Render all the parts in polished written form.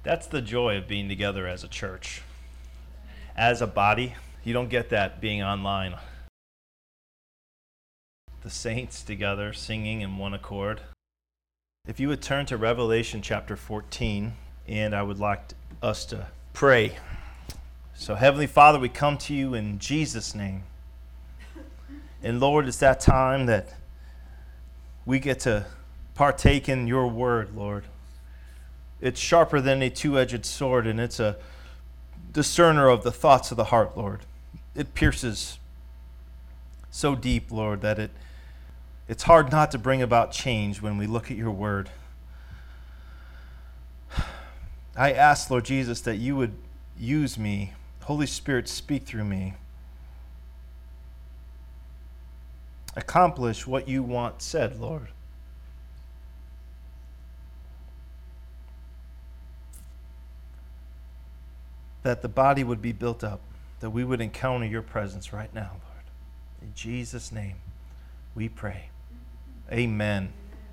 That's the joy of being together as a church. As a body, you don't get that being online. The saints together singing in one accord. If you would turn to Revelation chapter 14, and I would like us to pray. So Heavenly Father, we come to you in Jesus' name. And Lord, it's that time that we get to partake in your word, Lord. It's sharper than a two-edged sword, and it's a discerner of the thoughts of the heart, Lord. It pierces so deep, Lord, that it's hard not to bring about change when we look at your word. I ask, Lord Jesus, that you would use me. Holy Spirit, speak through me. Accomplish what you want said, Lord. That the body would be built up, that we would encounter your presence right now, Lord. In Jesus' name, we pray. Amen.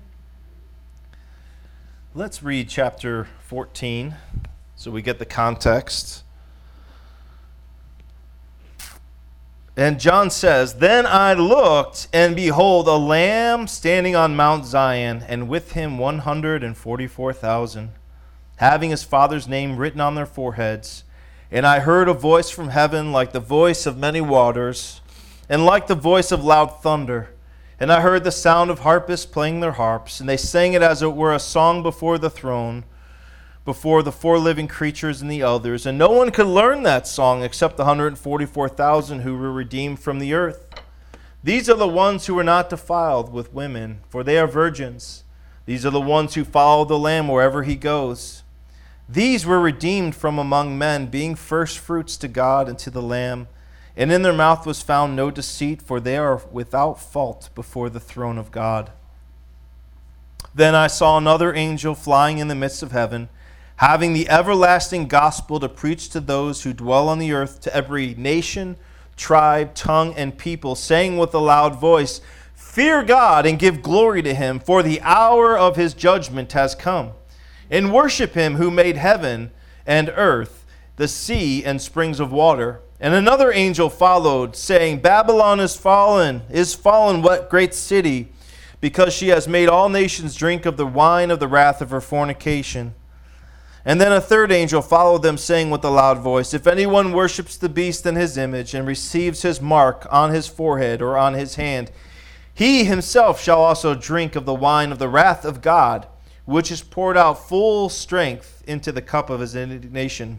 Let's read chapter 14 so we get the context. And John says, "Then I looked, and behold, a lamb standing on Mount Zion, and with him 144,000, having his Father's name written on their foreheads. And I heard a voice from heaven like the voice of many waters, and like the voice of loud thunder. And I heard the sound of harpists playing their harps, and they sang it as it were a song before the throne, before the four living creatures and the elders. And no one could learn that song except the 144,000 who were redeemed from the earth. These are the ones who were not defiled with women, for they are virgins. These are the ones who follow the Lamb wherever he goes. These were redeemed from among men, being first fruits to God and to the Lamb. And in their mouth was found no deceit, for they are without fault before the throne of God. Then I saw another angel flying in the midst of heaven, having the everlasting gospel to preach to those who dwell on the earth, to every nation, tribe, tongue, and people, saying with a loud voice, Fear God and give glory to him, for the hour of his judgment has come. And worship him who made heaven and earth, the sea and springs of water. And another angel followed, saying, Babylon is fallen, what great city, because she has made all nations drink of the wine of the wrath of her fornication. And then a third angel followed them, saying with a loud voice, If anyone worships the beast and his image, and receives his mark on his forehead or on his hand, he himself shall also drink of the wine of the wrath of God, which is poured out full strength into the cup of his indignation.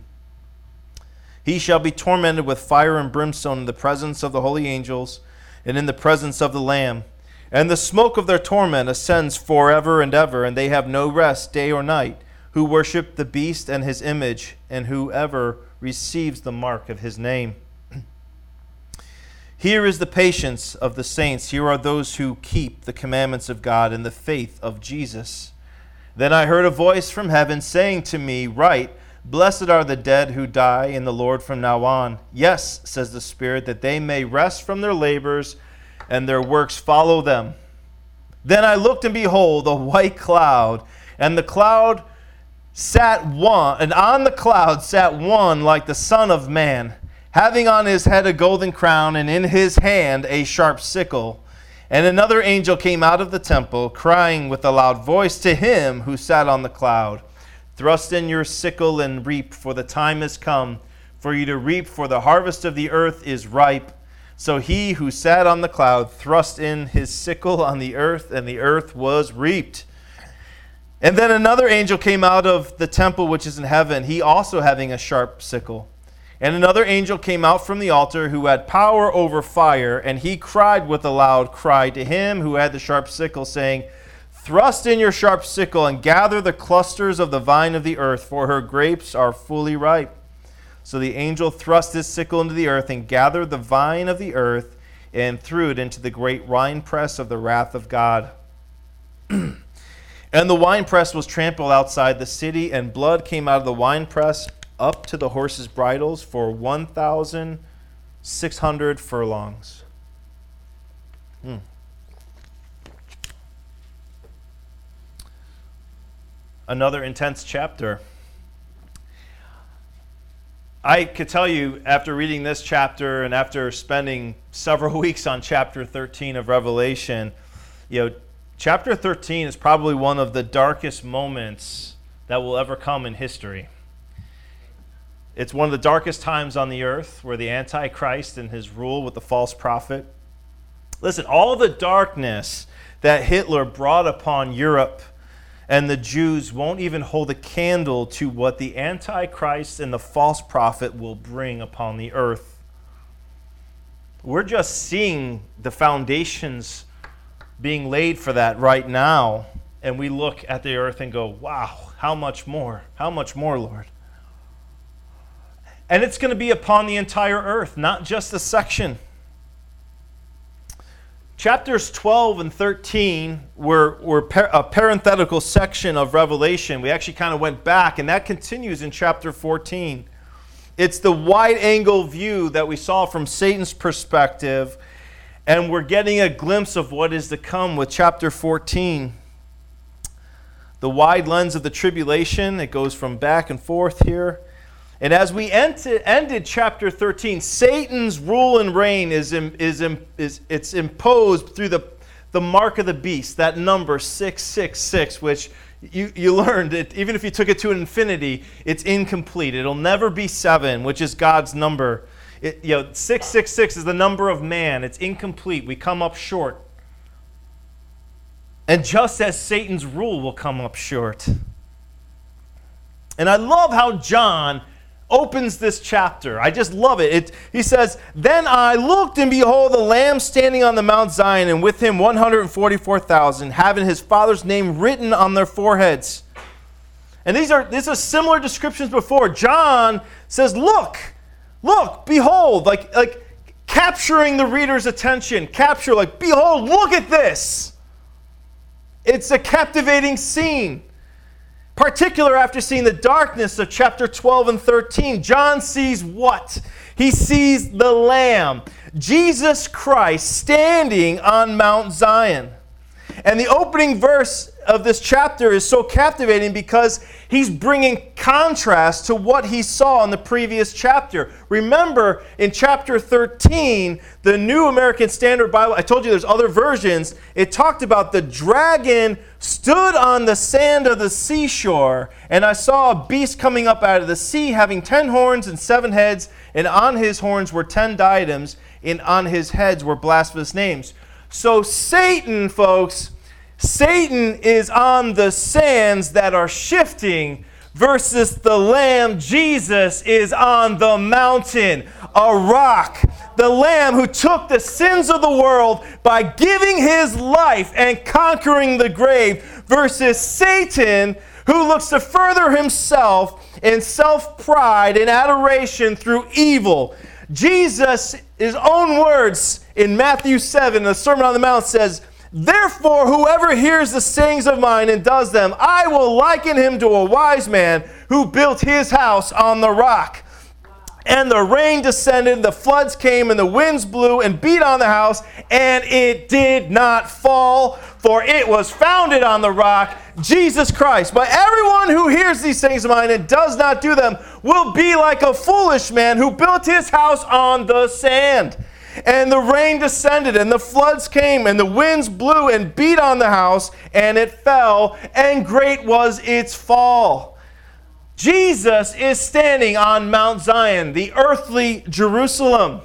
He shall be tormented with fire and brimstone in the presence of the holy angels and in the presence of the Lamb. And the smoke of their torment ascends forever and ever, and they have no rest day or night, who worship the beast and his image, and whoever receives the mark of his name. Here is the patience of the saints. Here are those who keep the commandments of God and the faith of Jesus. Then I heard a voice from heaven saying to me, Write, Blessed are the dead who die in the Lord from now on. Yes, says the Spirit, that they may rest from their labors and their works follow them. Then I looked, and behold, a white cloud, and the cloud sat one, and on the cloud sat one like the Son of Man, having on his head a golden crown, and in his hand a sharp sickle. And another angel came out of the temple, crying with a loud voice to him who sat on the cloud, Thrust in your sickle and reap, for the time has come for you to reap, for the harvest of the earth is ripe. So he who sat on the cloud thrust in his sickle on the earth, and the earth was reaped. And then another angel came out of the temple which is in heaven, he also having a sharp sickle. And another angel came out from the altar who had power over fire, and he cried with a loud cry to him who had the sharp sickle, saying, Thrust in your sharp sickle and gather the clusters of the vine of the earth, for her grapes are fully ripe. So the angel thrust his sickle into the earth and gathered the vine of the earth and threw it into the great winepress of the wrath of God. And the winepress was trampled outside the city, and blood came out of the winepress up to the horses' bridles for 1,600 furlongs. Another intense chapter. I could tell you, after reading this chapter and after spending several weeks on chapter 13 of Revelation, chapter 13 is probably one of the darkest moments that will ever come in history. It's one of the darkest times on the earth, where the Antichrist and his rule with the false prophet. Listen, all the darkness that Hitler brought upon Europe and the Jews won't even hold a candle to what the Antichrist and the false prophet will bring upon the earth. We're just seeing the foundations being laid for that right now, and we look at the earth and go, wow, how much more? How much more, Lord? And it's going to be upon the entire earth, not just a section. Chapters 12 and 13 were a parenthetical section of Revelation. We actually kind of went back, and that continues in chapter 14. It's the wide-angle view that we saw from Satan's perspective, and we're getting a glimpse of what is to come with chapter 14. The wide lens of the tribulation, it goes from back and forth here. And as we ended chapter 13, Satan's rule and reign is imposed through the mark of the beast, that number 666, which you learned that even if you took it to an infinity, it's incomplete. It'll never be 7, which is God's number. 666 is the number of man. It's incomplete. We come up short. And just as Satan's rule will come up short. And I love how John opens this chapter. I just love it. He says, "Then I looked, and behold, the Lamb standing on the Mount Zion, and with him 144,000, having his Father's name written on their foreheads." And these are similar descriptions before. John says, look, behold, like capturing the reader's attention. Behold, look at this. It's a captivating scene. Particular after seeing the darkness of chapter 12 and 13, John sees what? He sees the Lamb, Jesus Christ, standing on Mount Zion. And the opening verse of this chapter is so captivating because he's bringing contrast to what he saw in the previous chapter. Remember, in chapter 13, the New American Standard Bible, I told you there's other versions, it talked about the dragon stood on the sand of the seashore, and I saw a beast coming up out of the sea, having 10 horns and 7 heads, and on his horns were 10 diadems, and on his heads were blasphemous names. So Satan, folks, Satan is on the sands that are shifting versus the Lamb, Jesus, is on the mountain, a rock. The Lamb who took the sins of the world by giving his life and conquering the grave versus Satan, who looks to further himself in self-pride and adoration through evil. Jesus, his own words in Matthew 7, the Sermon on the Mount says, "Therefore, whoever hears the sayings of mine and does them, I will liken him to a wise man who built his house on the rock. And the rain descended, the floods came, and the winds blew and beat on the house, and it did not fall, for it was founded on the rock, Jesus Christ. But everyone who hears these sayings of mine and does not do them will be like a foolish man who built his house on the sand. And the rain descended, and the floods came, and the winds blew and beat on the house, and it fell, and great was its fall." Jesus is standing on Mount Zion, the earthly Jerusalem.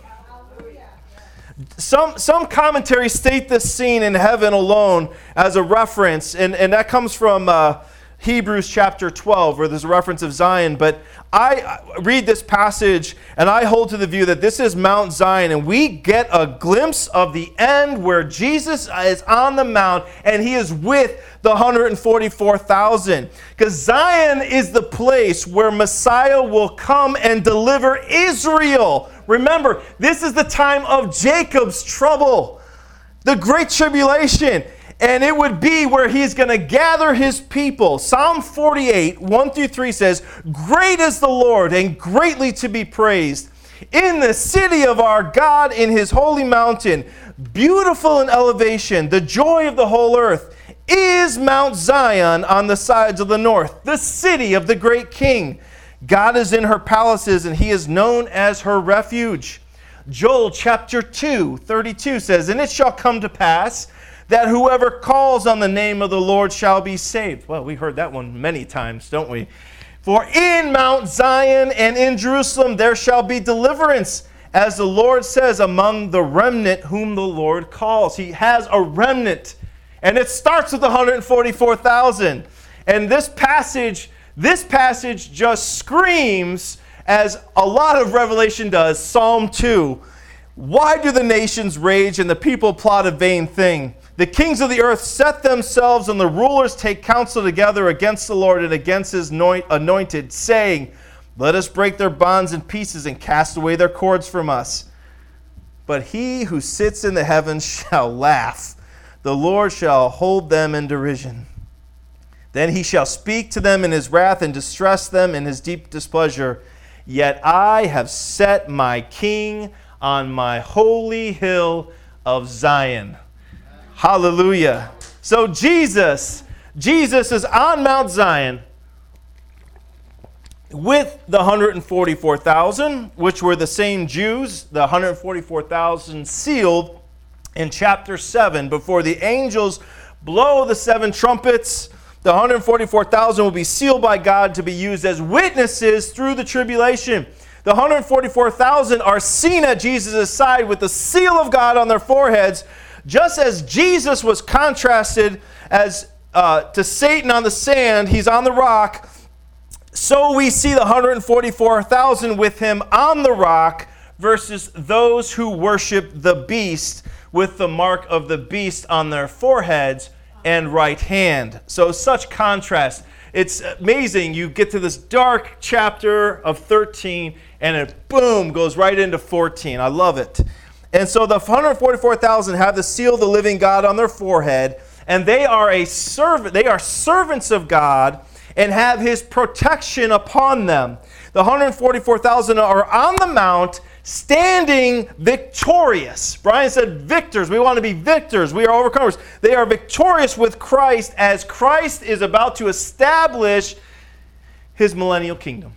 Some commentaries state this scene in heaven alone as a reference, and that comes from Hebrews chapter 12, where there's a reference of Zion. But I read this passage, and I hold to the view that this is Mount Zion, and we get a glimpse of the end where Jesus is on the mount, and he is with the 144,000. Because Zion is the place where Messiah will come and deliver Israel. Remember, this is the time of Jacob's trouble, the great tribulation. And it would be where he's going to gather his people. Psalm 48, 1-3 says, "Great is the Lord and greatly to be praised in the city of our God in his holy mountain. Beautiful in elevation, the joy of the whole earth is Mount Zion on the sides of the north, the city of the great king. God is in her palaces, and he is known as her refuge. Joel chapter 2:32 says, and it shall come to pass that whoever calls on the name of the Lord shall be saved. Well, we heard that one many times, don't we? For in Mount Zion and in Jerusalem there shall be deliverance, as the Lord says, among the remnant whom the Lord calls. He has a remnant, and it starts with 144,000. And this passage just screams, as a lot of Revelation does, Psalm 2. Why do the nations rage and the people plot a vain thing? The kings of the earth set themselves, and the rulers take counsel together against the Lord and against his anointed, saying, let us break their bonds in pieces and cast away their cords from us. But he who sits in the heavens shall laugh. The Lord shall hold them in derision. Then he shall speak to them in his wrath and distress them in his deep displeasure. Yet I have set my king on my holy hill of Zion. Hallelujah. So Jesus is on Mount Zion with the 144,000, which were the same Jews, the 144,000 sealed in chapter 7. Before the angels blow the 7 trumpets, the 144,000 will be sealed by God to be used as witnesses through the tribulation. The 144,000 are seen at Jesus' side with the seal of God on their foreheads, just as Jesus was contrasted to Satan on the sand. He's on the rock. So we see the 144,000 with him on the rock versus those who worship the beast with the mark of the beast on their foreheads and right hand. So such contrast. It's amazing. You get to this dark chapter of 13 and it, boom, goes right into 14. I love it. And so the 144,000 have the seal of the living God on their forehead, and they are servants of God and have his protection upon them. The 144,000 are on the mount, standing victorious. Brian said victors. We want to be victors. We are overcomers. They are victorious with Christ as Christ is about to establish his millennial kingdom.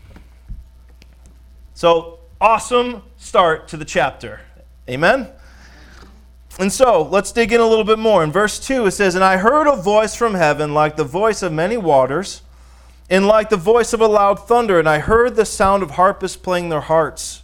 So, awesome start to the chapter. Amen? And so, let's dig in a little bit more. In verse 2, it says, and I heard a voice from heaven like the voice of many waters, and like the voice of a loud thunder, and I heard the sound of harpists playing their harps.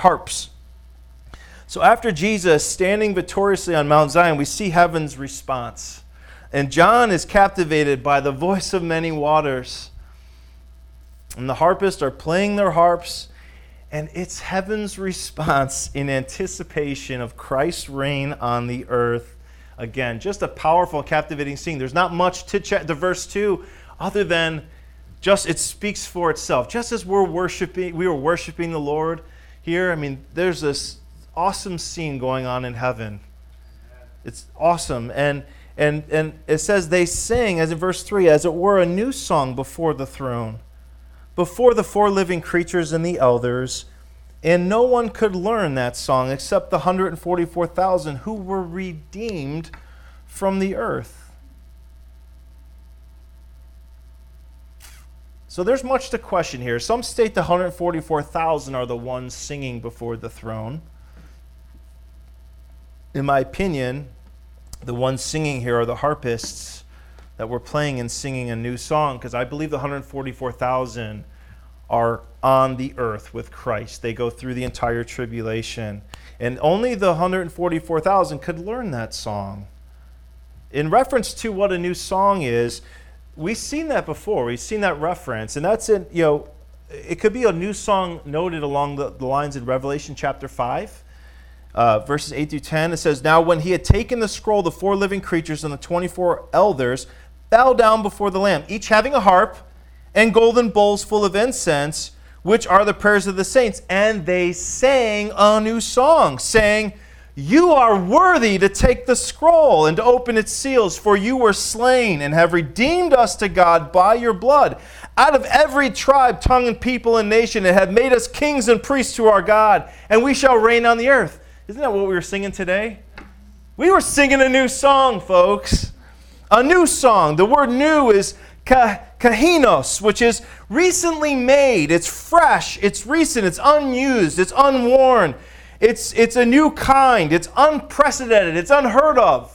So after Jesus standing victoriously on Mount Zion, we see heaven's response. And John is captivated by the voice of many waters. And the harpists are playing their harps, and it's heaven's response in anticipation of Christ's reign on the earth. Again, just a powerful, captivating scene. There's not much to verse 2 other than just it speaks for itself. Just as we were worshiping the Lord here, I mean, there's this awesome scene going on in heaven. It's awesome. And it says they sing, as in verse 3, as it were a new song before the throne, before the 4 living creatures and the elders, and no one could learn that song except the 144,000 who were redeemed from the earth. So there's much to question here. Some state the 144,000 are the ones singing before the throne. In my opinion, the ones singing here are the harpists that were playing and singing a new song, because I believe the 144,000 are on the earth with Christ. They go through the entire tribulation. And only the 144,000 could learn that song. In reference to what a new song is, we've seen that before. We've seen that reference. And that's it, it could be a new song noted along the lines in Revelation chapter 5, verses 8 through 10. It says, now when he had taken the scroll, the 4 living creatures and the 24 elders bowed down before the Lamb, each having a harp and golden bowls full of incense, which are the prayers of the saints. And they sang a new song, saying, you are worthy to take the scroll and to open its seals, for you were slain and have redeemed us to God by your blood out of every tribe, tongue, and people and nation, and have made us kings and priests to our God, and we shall reign on the earth. Isn't that what we were singing today? We were singing a new song, folks. A new song. The word new is kahinos, which is recently made. It's fresh, it's recent, it's unused, it's unworn. It's a new kind, it's unprecedented, it's unheard of.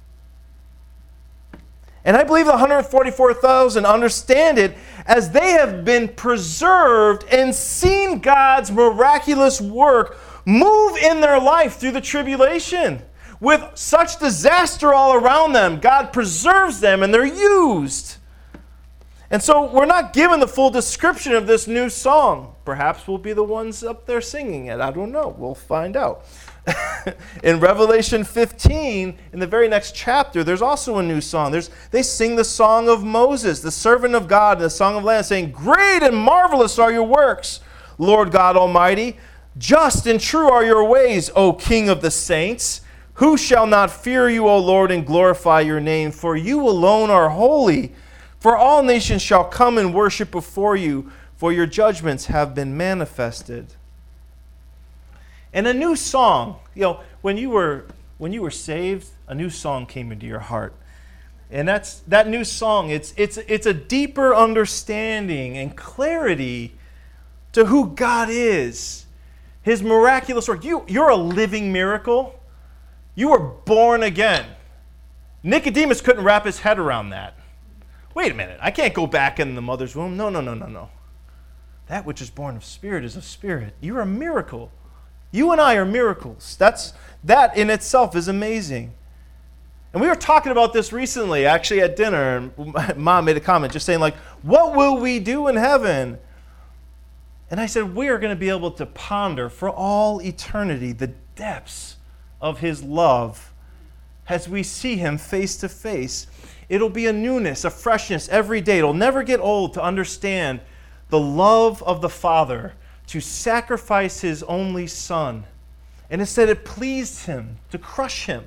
And I believe the 144,000 understand it as they have been preserved and seen God's miraculous work move in their life through the tribulation. With such disaster all around them, God preserves them and they're used. And so we're not given the full description of this new song. Perhaps we'll be the ones up there singing it. I don't know. We'll find out. In Revelation 15, in the very next chapter, there's also a new song. They sing the song of Moses, the servant of God, and the song of Lamb, saying, "Great and marvelous are your works, Lord God Almighty. Just and true are your ways, O King of the saints. Who shall not fear you, O Lord, and glorify your name? For you alone are holy. For all nations shall come and worship before you, for your judgments have been manifested." And a new song, when you were saved, a new song came into your heart. And that new song, it's a deeper understanding and clarity to who God is. His miraculous work. You're a living miracle. You were born again. Nicodemus couldn't wrap his head around that. Wait a minute, I can't go back in the mother's womb. No. That which is born of spirit is of spirit. You're a miracle. You and I are miracles. That in itself is amazing. And we were talking about this recently, actually at dinner, and Mom made a comment just saying, what will we do in heaven? And I said, we are going to be able to ponder for all eternity the depths of His love as we see Him face to face. It'll be a newness, a freshness every day. It'll never get old to understand the love of the Father to sacrifice His only Son. And it said it pleased Him to crush Him.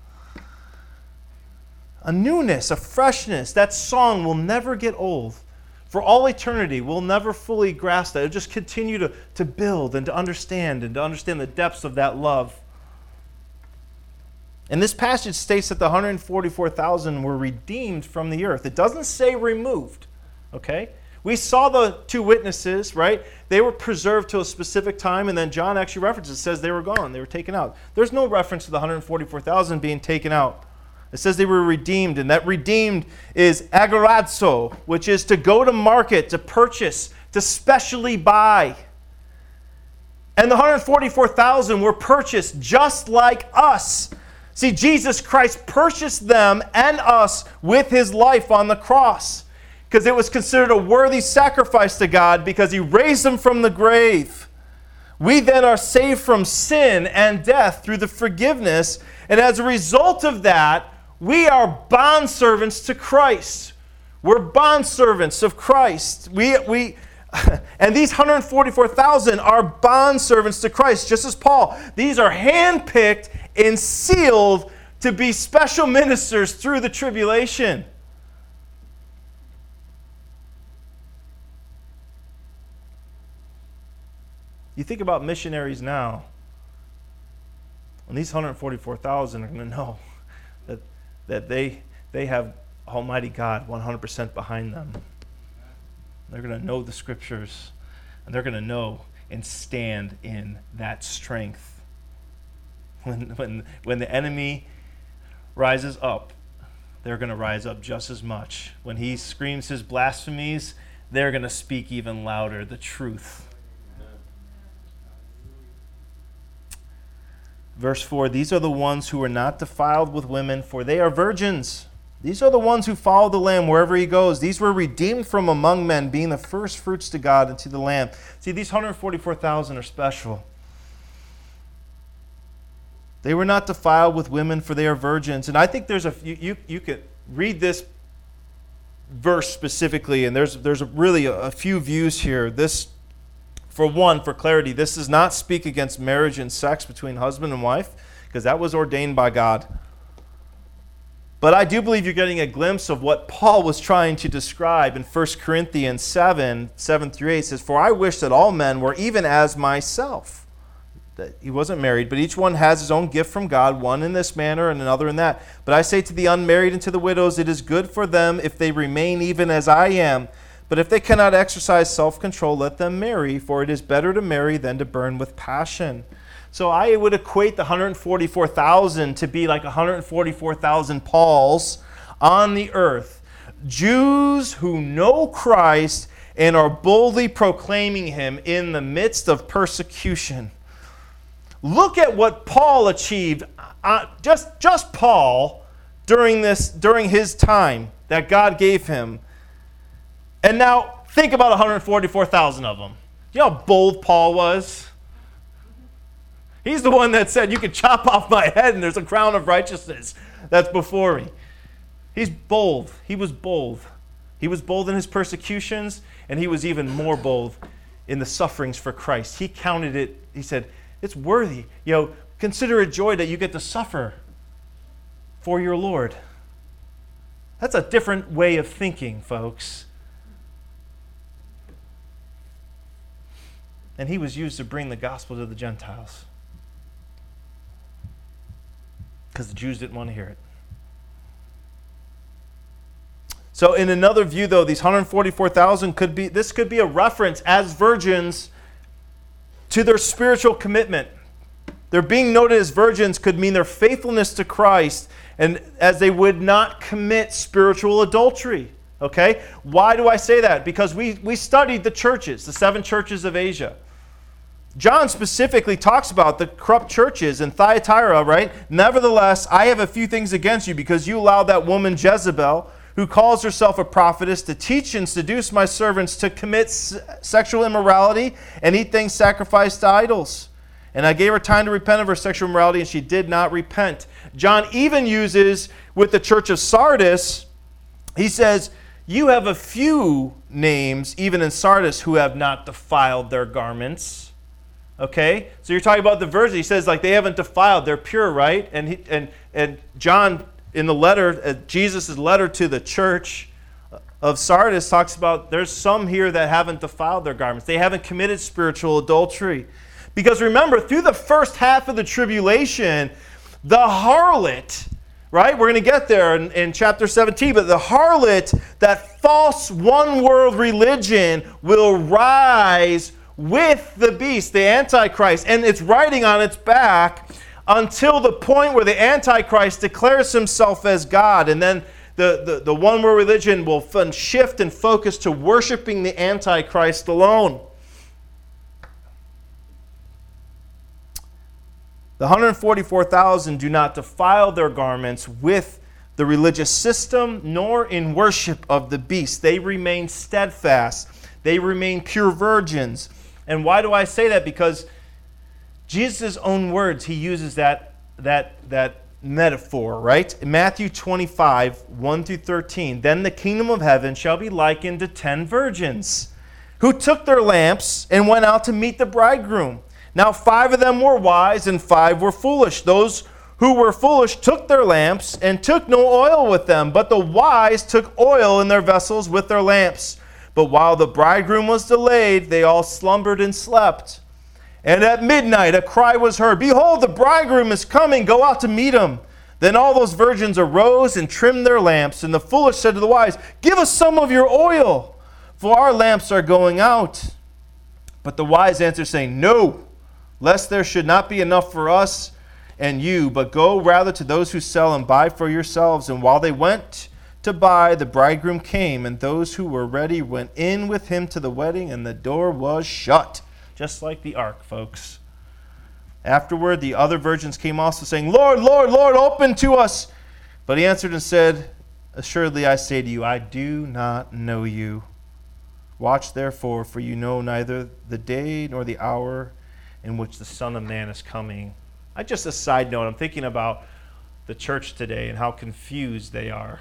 A newness, a freshness. That song will never get old. For all eternity, we'll never fully grasp that. It'll just continue to build and to understand the depths of that love. And this passage states that the 144,000 were redeemed from the earth. It doesn't say removed, okay? We saw the two witnesses, right? They were preserved to a specific time, and then John actually references, says they were gone. They were taken out. There's no reference to the 144,000 being taken out. It says they were redeemed, and that redeemed is agorazo, which is to go to market, to purchase, to specially buy. And the 144,000 were purchased just like us. See, Jesus Christ purchased them and us with His life on the cross, because it was considered a worthy sacrifice to God because He raised them from the grave. We then are saved from sin and death through the forgiveness, and as a result of that, we are bondservants to Christ. We're bondservants of Christ. And these 144,000 are bondservants to Christ, just as Paul. These are handpicked and sealed to be special ministers through the tribulation. You think about missionaries now, and these 144,000 are going to know that they have Almighty God 100% behind them. They're going to know the Scriptures, and they're going to know and stand in that strength. When the enemy rises up, they're going to rise up just as much. When he screams his blasphemies, they're going to speak even louder the truth. Verse 4, these are the ones who are not defiled with women, for they are virgins. These are the ones who follow the Lamb wherever He goes. These were redeemed from among men, being the first fruits to God and to the Lamb. See, these 144,000 are special. They were not defiled with women, for they are virgins. And I think there's you could read this verse specifically, and there's really a few views here. This, for one, for clarity, this does not speak against marriage and sex between husband and wife, because that was ordained by God. But I do believe you're getting a glimpse of what Paul was trying to describe in 1 Corinthians 7 through 8. It says, "For I wish that all men were even as myself." He wasn't married, but each one has his own gift from God, one in this manner and another in that. But I say to the unmarried and to the widows, it is good for them if they remain even as I am. But if they cannot exercise self-control, let them marry, for it is better to marry than to burn with passion. So I would equate the 144,000 to be like 144,000 Pauls on the earth. Jews who know Christ and are boldly proclaiming him in the midst of persecution. Look at what Paul achieved, just Paul, during his time that God gave him. And now think about 144,000 of them. You know how bold Paul was? He's the one that said, you can chop off my head and there's a crown of righteousness that's before me. He's bold. He was bold. He was bold in his persecutions, and he was even more bold in the sufferings for Christ. He counted it, he said, it's worthy. Consider it joy that you get to suffer for your Lord. That's a different way of thinking, folks. And he was used to bring the gospel to the Gentiles, because the Jews didn't want to hear it. So in another view, though, these 144,000 could be a reference as virgins to their spiritual commitment. Their being noted as virgins could mean their faithfulness to Christ, and as they would not commit spiritual adultery. Okay? Why do I say that? Because we studied the churches, the 7 churches of Asia. John specifically talks about the corrupt churches in Thyatira, right? Nevertheless, I have a few things against you, because you allowed that woman Jezebel, who calls herself a prophetess, to teach and seduce my servants to commit sexual immorality and eat things sacrificed to idols. And I gave her time to repent of her sexual immorality, and she did not repent. John even uses, with the church of Sardis, he says, you have a few names, even in Sardis, who have not defiled their garments. Okay? So you're talking about the virgins. He says, like, they haven't defiled. They're pure, right? And John, in the letter, Jesus' letter to the church of Sardis, talks about there's some here that haven't defiled their garments. They haven't committed spiritual adultery. Because remember, through the first half of the tribulation, the harlot, right? We're going to get there in chapter 17, but the harlot, that false one-world religion, will rise with the beast, the Antichrist, and it's riding on its back until the point where the Antichrist declares himself as God, and then the one-world religion will shift and focus to worshiping the Antichrist alone. The 144,000 do not defile their garments with the religious system, nor in worship of the beast. They remain steadfast. They remain pure virgins. And why do I say that? Because Jesus' own words, he uses that metaphor, right? In Matthew 25, 1 through 13, then the kingdom of heaven shall be likened to 10 virgins who took their lamps and went out to meet the bridegroom. Now 5 of them were wise and 5 were foolish. Those who were foolish took their lamps and took no oil with them, but the wise took oil in their vessels with their lamps. But while the bridegroom was delayed, they all slumbered and slept. And at midnight a cry was heard, behold, the bridegroom is coming, go out to meet him. Then all those virgins arose and trimmed their lamps, and the foolish said to the wise, give us some of your oil, for our lamps are going out. But the wise answered, saying, no, lest there should not be enough for us and you, but go rather to those who sell and buy for yourselves. And while they went to buy, the bridegroom came, and those who were ready went in with him to the wedding, and the door was shut. Just like the ark, folks. Afterward, the other virgins came also, saying, Lord, Lord, Lord, open to us. But he answered and said, assuredly I say to you, I do not know you. Watch therefore, for you know neither the day nor the hour in which the Son of Man is coming. Just a side note, I'm thinking about the church today and how confused they are.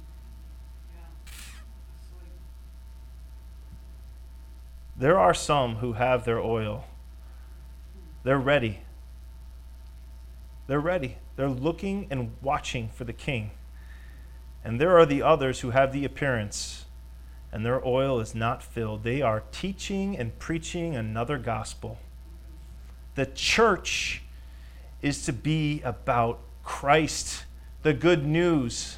There are some who have their oil. They're ready. They're ready. They're looking and watching for the King. And there are the others who have the appearance, and their oil is not filled. They are teaching and preaching another gospel. The church is to be about Christ, the good news.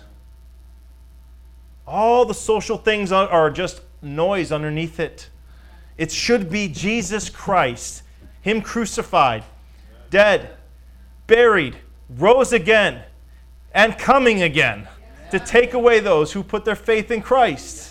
All the social things are just noise underneath it. It should be Jesus Christ, Him crucified, dead, buried, rose again, and coming again to take away those who put their faith in Christ.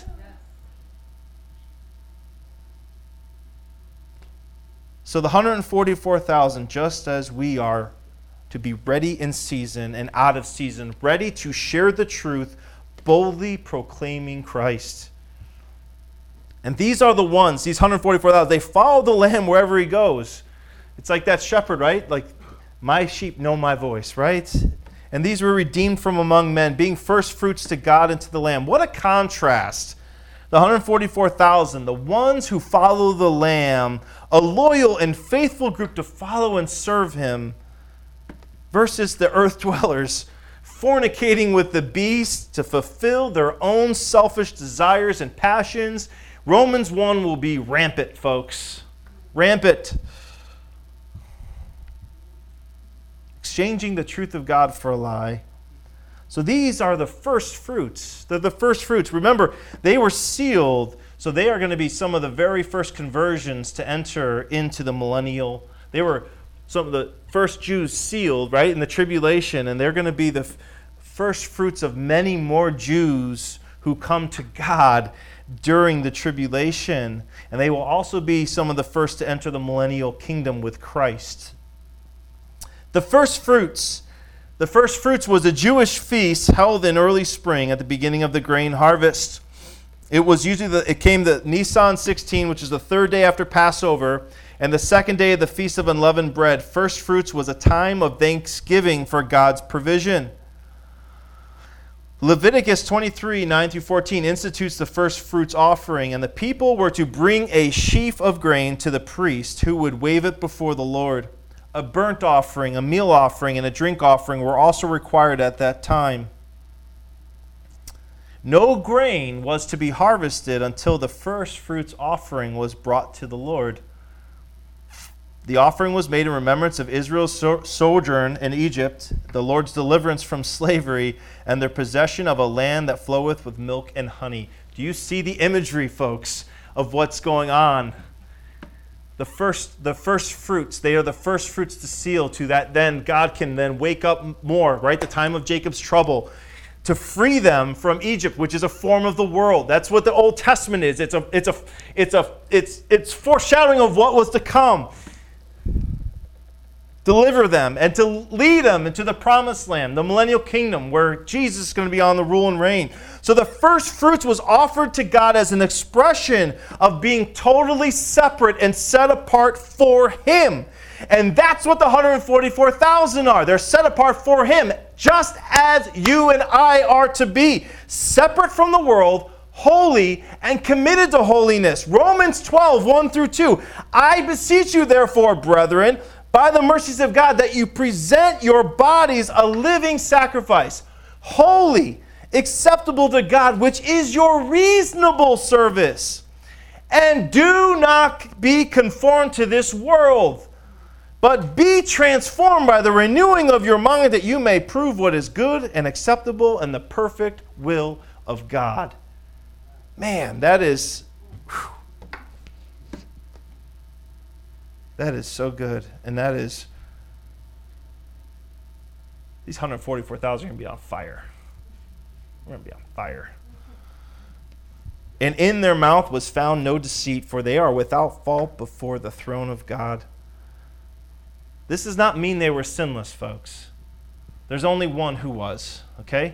So the 144,000, just as we are to be ready in season and out of season, ready to share the truth, boldly proclaiming Christ. And these are the ones, these 144,000, they follow the Lamb wherever He goes. It's like that shepherd, right? Like, my sheep know my voice, right? And these were redeemed from among men, being first fruits to God and to the Lamb. What a contrast. The 144,000, the ones who follow the Lamb, a loyal and faithful group to follow and serve Him, versus the earth dwellers, fornicating with the beast to fulfill their own selfish desires and passions. Romans 1 will be rampant, folks. Rampant. Exchanging the truth of God for a lie. So these are the first fruits. They're the first fruits. Remember, they were sealed, so they are going to be some of the very first conversions to enter into the millennial. They were some of the first Jews sealed, right, in the tribulation, and they're going to be the first fruits of many more Jews who come to God during the tribulation. And they will also be some of the first to enter the millennial kingdom with Christ. The first fruits was a Jewish feast held in early spring at the beginning of the grain harvest. It came the Nisan 16, which is the third day after Passover, and the second day of the Feast of Unleavened Bread. First fruits was a time of thanksgiving for God's provision. Leviticus 23, 9-14 institutes the first fruits offering, and the people were to bring a sheaf of grain to the priest, who would wave it before the Lord. A burnt offering, a meal offering, and a drink offering were also required at that time. No grain was to be harvested until the first fruits offering was brought to the Lord. The offering was made in remembrance of Israel's sojourn in Egypt, the Lord's deliverance from slavery, and their possession of a land that floweth with milk and honey. Do you see the imagery, folks, of what's going on? The first fruits, they are the first fruits to seal to that. Then God can then wake up more, right? The time of Jacob's trouble, to free them from Egypt, which is a form of the world. That's what the Old Testament is. It's foreshadowing of what was to come. Deliver them and to lead them into the promised land, the millennial kingdom, where Jesus is going to be on the rule and reign. So the first fruits was offered to God as an expression of being totally separate and set apart for Him. And that's what the 144,000 are. They're set apart for Him, just as you and I are to be. Separate from the world, holy, and committed to holiness. Romans 12, 1-2. I beseech you, therefore, brethren, by the mercies of God, that you present your bodies a living sacrifice, holy, acceptable to God, which is your reasonable service. And do not be conformed to this world, but be transformed by the renewing of your mind, that you may prove what is good and acceptable and the perfect will of God. Man, that is so good. And that is, these 144,000 are going to be on fire. We're going to be on fire. And in their mouth was found no deceit, for they are without fault before the throne of God. This does not mean they were sinless, folks. There's only one who was, okay?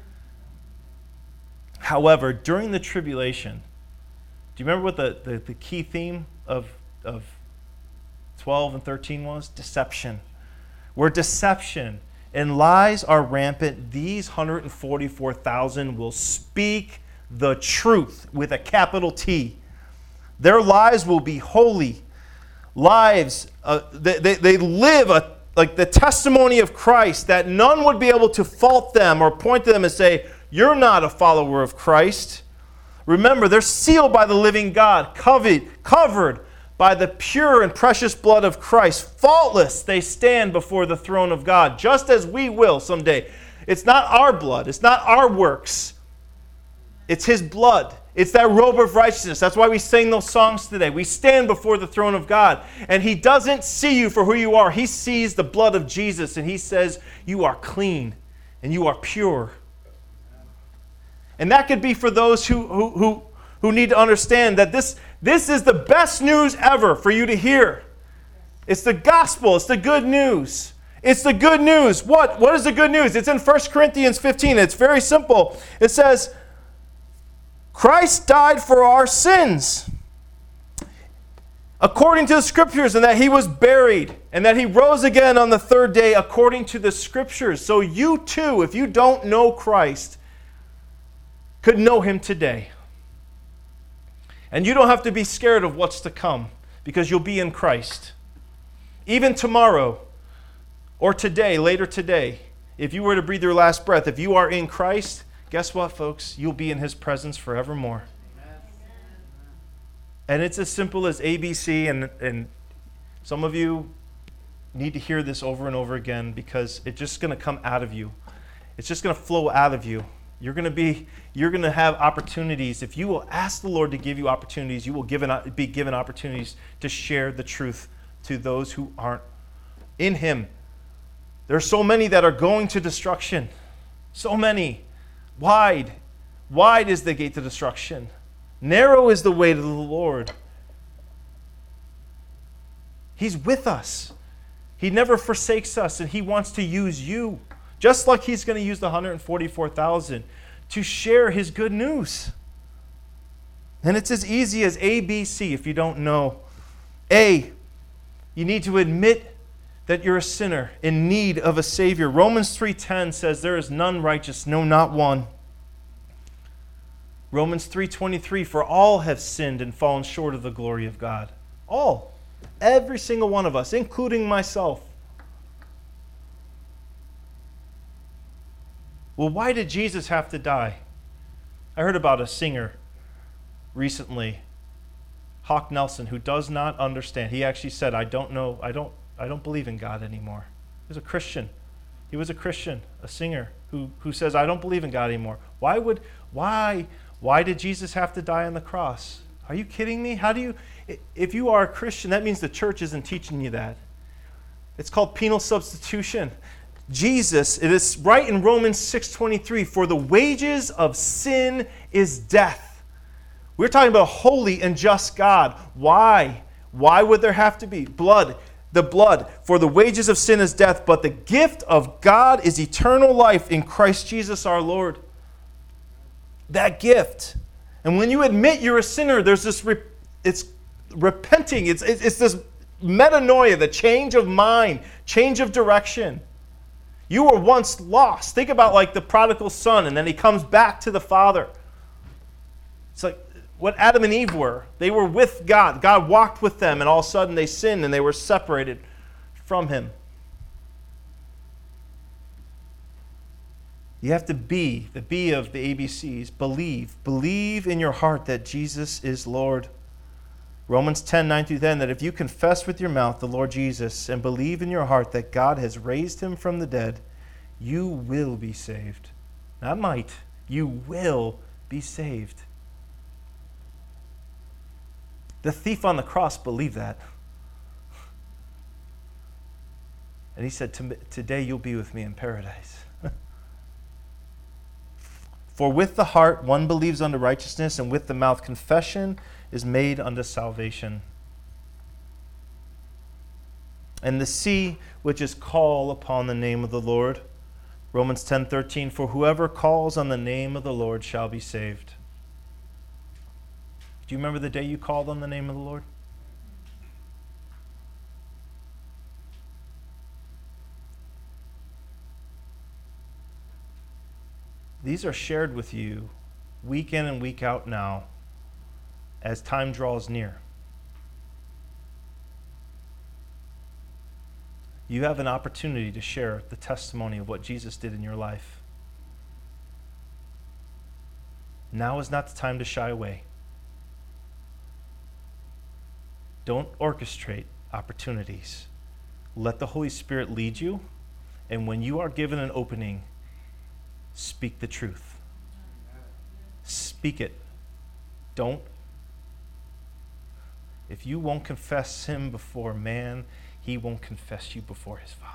However, during the tribulation, do you remember what the key theme of 12 and 13 was? Deception. Where deception and lies are rampant, these 144,000 will speak the truth with a capital T. Their lives will be holy lives. They live like the testimony of Christ, that none would be able to fault them or point to them and say, you're not a follower of Christ. Remember, they're sealed by the living God, covered by the pure and precious blood of Christ, faultless, they stand before the throne of God, just as we will someday. It's not our blood. It's not our works. It's His blood. It's that robe of righteousness. That's why we sang those songs today. We stand before the throne of God, and He doesn't see you for who you are. He sees the blood of Jesus, and He says, you are clean, and you are pure. And that could be for those who need to understand that this is the best news ever for you to hear. It's the gospel. It's the good news. It's the good news. What is the good news? It's in 1 Corinthians 15. It's very simple. It says, Christ died for our sins according to the Scriptures, and that He was buried, and that He rose again on the third day according to the Scriptures. So you too, if you don't know Christ, could know Him today. And you don't have to be scared of what's to come, because you'll be in Christ. Even tomorrow, or today, later today, if you were to breathe your last breath, if you are in Christ, guess what, folks? You'll be in His presence forevermore. And it's as simple as ABC, and some of you need to hear this over and over again, because it's just going to come out of you. It's just going to flow out of you. You're going to have opportunities. If you will ask the Lord to give you opportunities, you will be given opportunities to share the truth to those who aren't in Him. There are so many that are going to destruction. So many. Wide is the gate to destruction. Narrow is the way to the Lord. He's with us. He never forsakes us, and He wants to use you. Just like He's going to use the 144,000 to share His good news. And it's as easy as ABC if you don't know. A, you need to admit that you're a sinner in need of a Savior. Romans 3:10 says, there is none righteous, no, not one. Romans 3:23, for all have sinned and fallen short of the glory of God. All. Every single one of us, including myself. Well, why did Jesus have to die? I heard about a singer recently, Hawk Nelson, who does not understand. He actually said, I don't believe in God anymore. He was a Christian. He was a Christian, a singer who says, I don't believe in God anymore. Why did Jesus have to die on the cross? Are you kidding me? If you are a Christian, that means the church isn't teaching you that. It's called penal substitution. Jesus, it is right in Romans 6:23, for the wages of sin is death. We're talking about a holy and just God. Why? Why would there have to be blood? The blood, for the wages of sin is death, but the gift of God is eternal life in Christ Jesus our Lord. That gift. And when you admit you're a sinner, there's this, it's repenting. It's this metanoia, the change of mind, change of direction. You were once lost. Think about like the prodigal son, and then he comes back to the Father. It's like what Adam and Eve were. They were with God. God walked with them, and all of a sudden they sinned, and they were separated from Him. You have to be, the B of the ABCs, believe. Believe in your heart that Jesus is Lord. Romans 10:9-10, that if you confess with your mouth the Lord Jesus and believe in your heart that God has raised Him from the dead, you will be saved. Not might, you will be saved. The thief on the cross believed that. And he said, today you'll be with me in paradise. For with the heart one believes unto righteousness, and with the mouth confession is made unto salvation. And the C, which is call upon the name of the Lord. Romans 10:13, for whoever calls on the name of the Lord shall be saved. Do you remember the day you called on the name of the Lord? These are shared with you week in and week out now as time draws near. You have an opportunity to share the testimony of what Jesus did in your life. Now is not the time to shy away. Don't orchestrate opportunities. Let the Holy Spirit lead you, and when you are given an opening, speak the truth. Speak it. Don't. If you won't confess him before man, he won't confess you before his Father.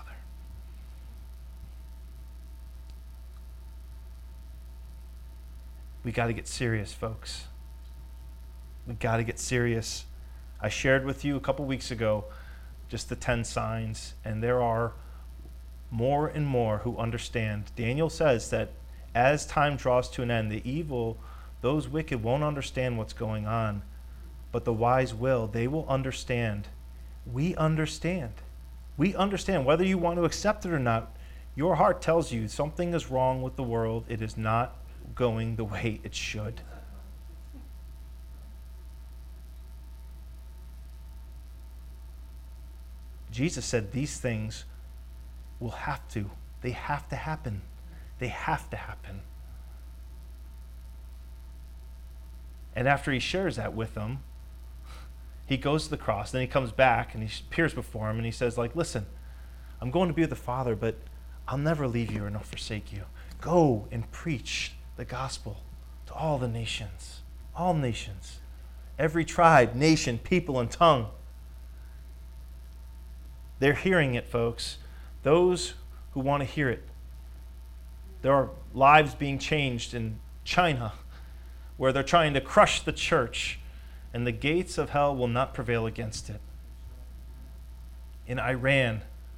We got to get serious, folks. We got to get serious. I shared with you a couple weeks ago just the 10 signs, and there are more and more who understand. Daniel says that as time draws to an end, the evil, those wicked won't understand what's going on, but the wise will. They will understand. We understand. We understand. Whether you want to accept it or not, your heart tells you something is wrong with the world. It is not going the way it should. Jesus said these things will have to. They have to happen. They have to happen. And after he shares that with them, he goes to the cross. Then he comes back and he appears before him and he says, listen, I'm going to be with the Father, but I'll never leave you or not forsake you. Go and preach the gospel to all the nations. All nations. Every tribe, nation, people, and tongue. They're hearing it, folks. Those who want to hear it. There are lives being changed in China where they're trying to crush the church, and the gates of hell will not prevail against it. In Iran,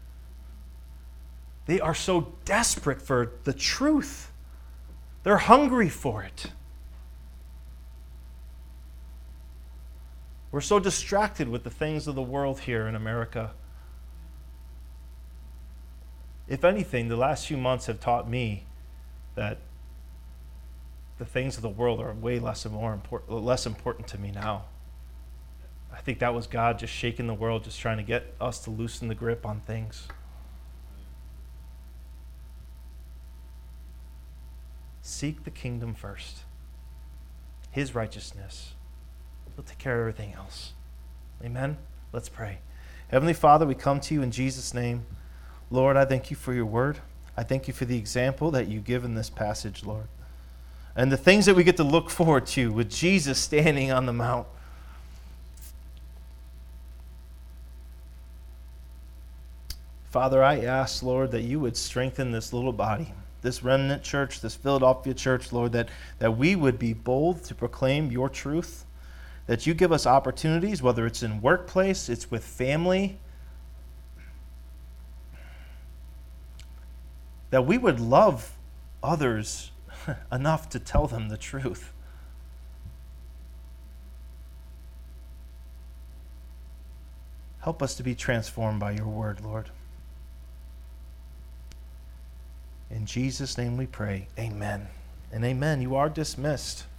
they are so desperate for the truth. They're hungry for it. We're so distracted with the things of the world here in America. If anything, the last few months have taught me that the things of the world are way less important to me now. I think that was God just shaking the world, just trying to get us to loosen the grip on things. Seek the kingdom first. His righteousness. He'll take care of everything else. Amen? Let's pray. Heavenly Father, we come to you in Jesus' name. Lord, I thank you for your word. I thank you for the example that you give in this passage, Lord. And the things that we get to look forward to with Jesus standing on the mount. Father, I ask, Lord, that you would strengthen this little body, this remnant church, this Philadelphia church, Lord, that we would be bold to proclaim your truth, that you give us opportunities, whether it's in workplace, it's with family, that we would love others enough to tell them the truth. Help us to be transformed by your word, Lord. In Jesus' name we pray. Amen and amen. You are dismissed.